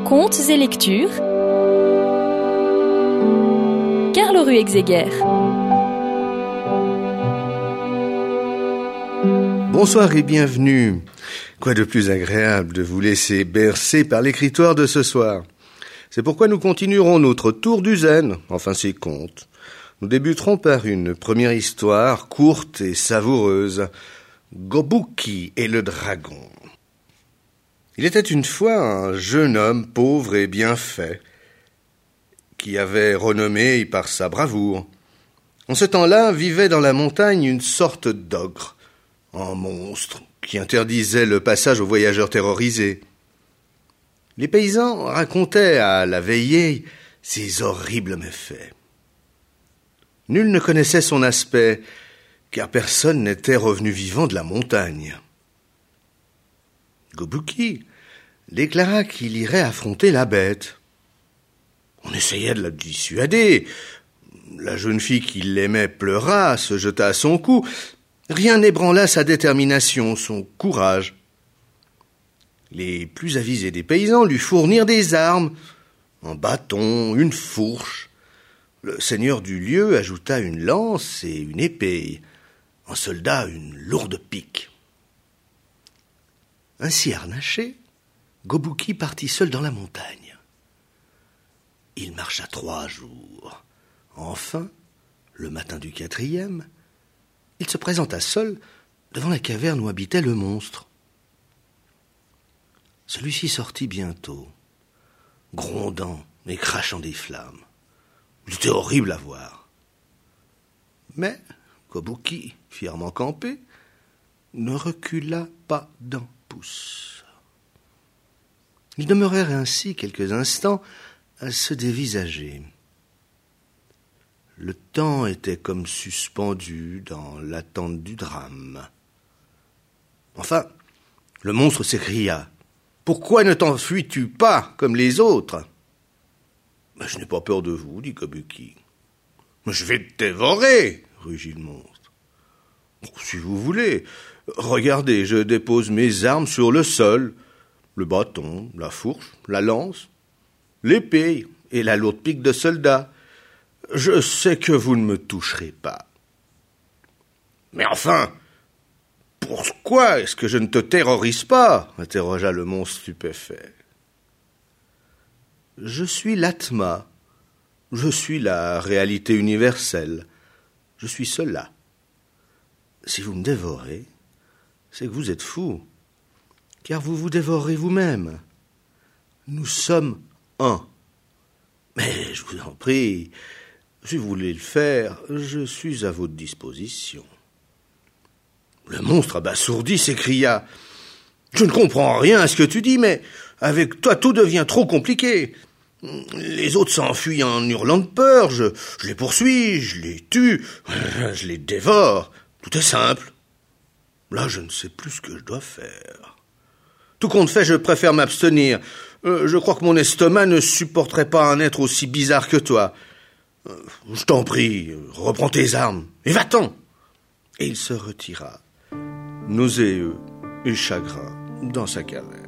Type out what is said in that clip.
Contes et lectures. Carlo Ruegzeger. Bonsoir et bienvenue. Quoi de plus agréable de vous laisser bercer par l'écritoire de ce soir. C'est pourquoi nous continuerons notre tour du zen, enfin ces contes. Nous débuterons par une première histoire courte et savoureuse. Gobuki et le dragon. Il était une fois un jeune homme pauvre et bien fait, qui avait renommé par sa bravoure. En ce temps-là vivait dans la montagne une sorte d'ogre, un monstre qui interdisait le passage aux voyageurs terrorisés. Les paysans racontaient à la veillée ses horribles méfaits. Nul ne connaissait son aspect, car personne n'était revenu vivant de la montagne. Gobuki déclara qu'il irait affronter la bête. On essaya de la dissuader. La jeune fille qui l'aimait pleura, se jeta à son cou. Rien n'ébranla sa détermination, son courage. Les plus avisés des paysans lui fournirent des armes, un bâton, une fourche. Le seigneur du lieu ajouta une lance et une épée, un soldat une lourde pique. Ainsi harnaché, Gobuki partit seul dans la montagne. Il marcha 3 jours. Enfin, le matin du 4e, il se présenta seul devant la caverne où habitait le monstre. Celui-ci sortit bientôt, grondant et crachant des flammes. Il était horrible à voir. Mais Gobuki, fièrement campé, ne recula pas d'un pouce. Ils demeurèrent ainsi quelques instants à se dévisager. Le temps était comme suspendu dans l'attente du drame. Enfin, le monstre s'écria. « Pourquoi ne t'enfuis-tu pas comme les autres ?»« Je n'ai pas peur de vous, dit Gobuki. »« Je vais te dévorer, rugit le monstre. »« Si vous voulez, regardez, je dépose mes armes sur le sol. Le bâton, la fourche, la lance, l'épée et la lourde pique de soldat. Je sais que vous ne me toucherez pas. »« Mais enfin, pourquoi est-ce que je ne te terrorise pas ?» interrogea le monstre stupéfait. « Je suis l'Atma. Je suis la réalité universelle. Je suis cela. Si vous me dévorez, c'est que vous êtes fou, car vous vous dévorez vous-même. Nous sommes un. Mais je vous en prie, si vous voulez le faire, je suis à votre disposition. » Le monstre abasourdi s'écria. « Je ne comprends rien à ce que tu dis, mais avec toi tout devient trop compliqué. Les autres s'enfuient en hurlant de peur, je les poursuis, je les tue, je les dévore. Tout est simple. Là, je ne sais plus ce que je dois faire. Tout compte fait, je préfère m'abstenir. Je crois que mon estomac ne supporterait pas un être aussi bizarre que toi. Je t'en prie, reprends tes armes, et va-t'en. » Et il se retira, nauséeux et chagrin, dans sa caverne.